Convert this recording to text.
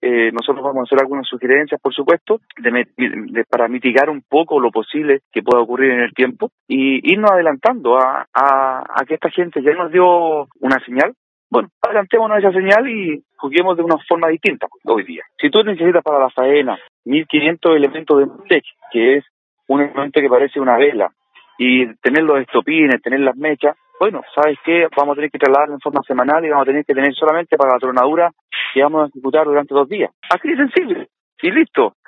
nosotros vamos a hacer algunas sugerencias, por supuesto, para mitigar un poco lo posible que pueda ocurrir en el tiempo y irnos adelantando a que esta gente ya nos dio una señal. Bueno, adelantémonos a esa señal y juguemos de una forma distinta hoy día. Si tú necesitas para la faena 1.500 elementos de Multech, que es un elemento que parece una vela, y tener los estopines, tener las mechas, bueno, ¿sabes qué? Vamos a tener que trasladarlo en forma semanal y vamos a tener que tener solamente para la tronadura que vamos a ejecutar durante 2 días. Así de sencillo. Y listo.